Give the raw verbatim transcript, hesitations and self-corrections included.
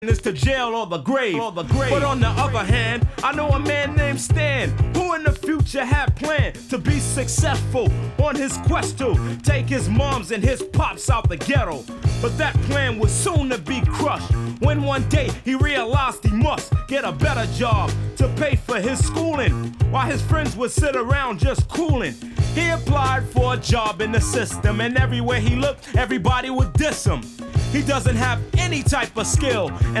is to jail or the grave, or the grave. But on the other hand, I know a man named Stan who in the future had planned to be successful on his quest to take his moms and his pops out the ghetto. But that plan was soon to be crushed when one day he realized he must get a better job to pay for his schooling while his friends would sit around just cooling. He applied for a job in the system, and everywhere he looked, everybody would diss him. He doesn't have any type of skill.